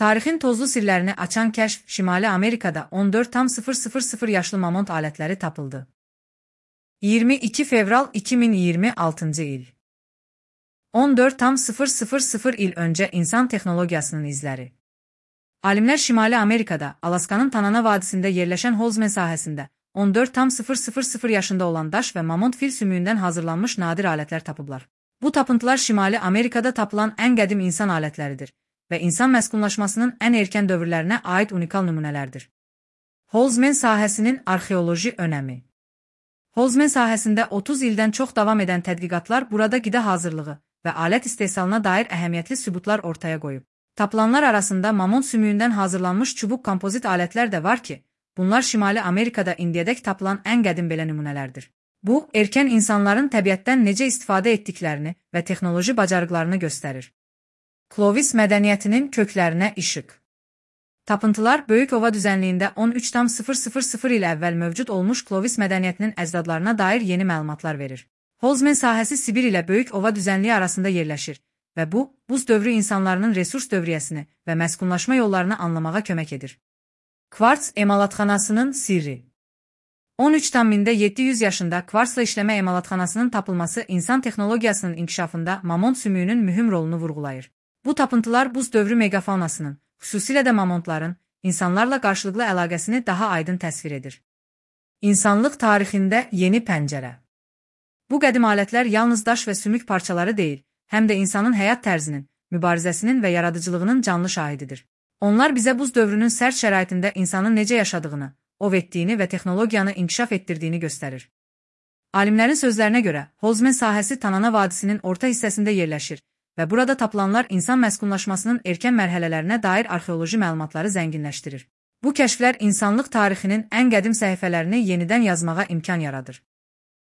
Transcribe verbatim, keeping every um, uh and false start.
Tarixin tozlu sirlərini açan kəşf Şimali Amerikada on dörd tam sıfır sıfır sıfır yaşlı mamont alətləri tapıldı. iyirmi iki fevral iki min iyirmi altıncı il. on dörd tam sıfır sıfır sıfır il öncə insan texnologiyasının izləri. Alimlər Şimali Amerikada, Alaskanın Tanana vadisində yerləşən Holzman sahəsində on dörd tam sıfır sıfır sıfır yaşında olan daş və mamont fil sümüyündən hazırlanmış nadir alətlər tapıblar. Bu tapıntılar Şimali Amerikada tapılan ən qədim insan alətləridir və insan məskunlaşmasının ən erkən dövrlərinə aid unikal nümunələrdir. Holzman sahəsinin arxeoloji önəmi. Holzman sahəsində otuz ildən çox davam edən tədqiqatlar burada qida hazırlığı və alət istehsalına dair əhəmiyyətli sübutlar ortaya qoyub. Tapılanlar arasında mamont sümüyündən hazırlanmış çubuq kompozit alətlər də var ki, bunlar Şimali Amerikada indiyədək tapılan ən qədim belə nümunələrdir. Bu, erkən insanların təbiətdən necə istifadə etdiklərini və texnoloji bacarıqlarını göstərir. Clovis mədəniyyətinin köklərinə işıq. Tapıntılar Böyük Ova düzənliyində on üç tam sıfır sıfır sıfır il əvvəl mövcud olmuş Clovis mədəniyyətinin əcdadlarına dair yeni məlumatlar verir. Holzman sahəsi Sibir ilə Böyük Ova düzənliyi arasında yerləşir və bu, buz dövrü insanlarının resurs dövriyyəsini və məskunlaşma yollarını anlamağa kömək edir. Kvarts emalatxanasının sirri. on üç tam mində yeddi yüz yaşında kvarsla işləmə emalatxanasının tapılması insan texnologiyasının inkişafında mamont sümüyünün mühüm rolunu vurğulayır. Bu tapıntılar buz dövrü megafaunasının, xüsusilə də mamontların, insanlarla qarşılıqlı əlaqəsini daha aydın təsvir edir. İnsanlıq tarixində yeni pəncərə. Bu qədim alətlər yalnız daş və sümük parçaları deyil, həm də insanın həyat tərzinin, mübarizəsinin və yaradıcılığının canlı şahididir. Onlar bizə buz dövrünün sərt şəraitində insanın necə yaşadığını, ov etdiyini və texnologiyanı inkişaf etdirdiyini göstərir. Alimlərin sözlərinə görə, Holzman sahəsi Tanana vadisinin orta hissəsində yerləşir və burada tapılanlar insan məskunlaşmasının erkən mərhələlərinə dair arxeoloji məlumatları zənginləşdirir. Bu kəşflər insanlıq tarixinin ən qədim səhifələrini yenidən yazmağa imkan yaradır.